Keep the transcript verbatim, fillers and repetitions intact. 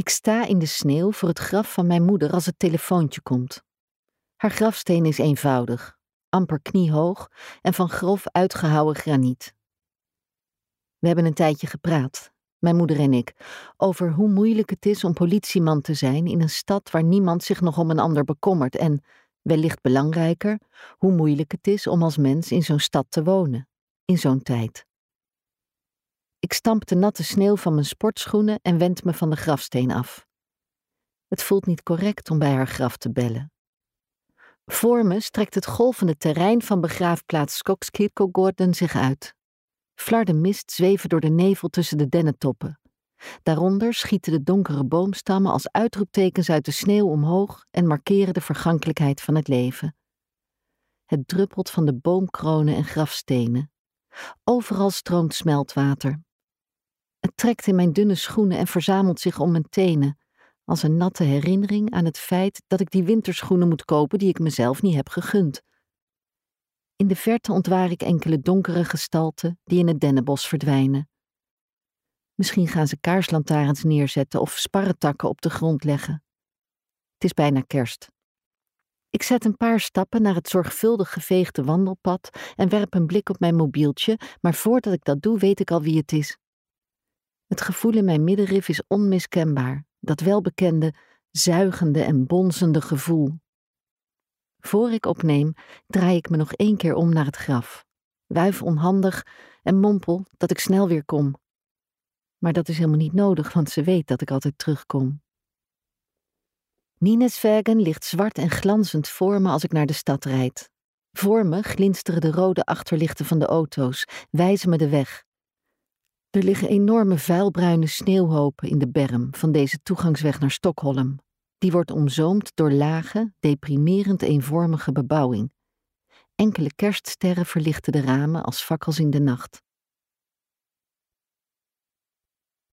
Ik sta in de sneeuw voor het graf van mijn moeder als het telefoontje komt. Haar grafsteen is eenvoudig, amper kniehoog en van grof uitgehouwen graniet. We hebben een tijdje gepraat, mijn moeder en ik, over hoe moeilijk het is om politieman te zijn in een stad waar niemand zich nog om een ander bekommert en, wellicht belangrijker, hoe moeilijk het is om als mens in zo'n stad te wonen, in zo'n tijd. Ik stamp de natte sneeuw van mijn sportschoenen en wend me van de grafsteen af. Het voelt niet correct om bij haar graf te bellen. Voor me strekt het golvende terrein van begraafplaats Skogskirkogården zich uit. Flarden mist zweven door de nevel tussen de dennentoppen. Daaronder schieten de donkere boomstammen als uitroeptekens uit de sneeuw omhoog en markeren de vergankelijkheid van het leven. Het druppelt van de boomkronen en grafstenen. Overal stroomt smeltwater. Het trekt in mijn dunne schoenen en verzamelt zich om mijn tenen, als een natte herinnering aan het feit dat ik die winterschoenen moet kopen die ik mezelf niet heb gegund. In de verte ontwaar ik enkele donkere gestalten die in het dennenbos verdwijnen. Misschien gaan ze kaarslantaarns neerzetten of sparretakken op de grond leggen. Het is bijna kerst. Ik zet een paar stappen naar het zorgvuldig geveegde wandelpad en werp een blik op mijn mobieltje, maar voordat ik dat doe weet ik al wie het is. Het gevoel in mijn middenrif is onmiskenbaar, dat welbekende, zuigende en bonzende gevoel. Voor ik opneem, draai ik me nog één keer om naar het graf, wuif onhandig en mompel dat ik snel weer kom. Maar dat is helemaal niet nodig, want ze weet dat ik altijd terugkom. Nynäsvägen ligt zwart en glanzend voor me als ik naar de stad rijd. Voor me glinsteren de rode achterlichten van de auto's, wijzen me de weg. Er liggen enorme vuilbruine sneeuwhopen in de berm van deze toegangsweg naar Stockholm. Die wordt omzoomd door lage, deprimerend eenvormige bebouwing. Enkele kerststerren verlichten de ramen als fakkels in de nacht.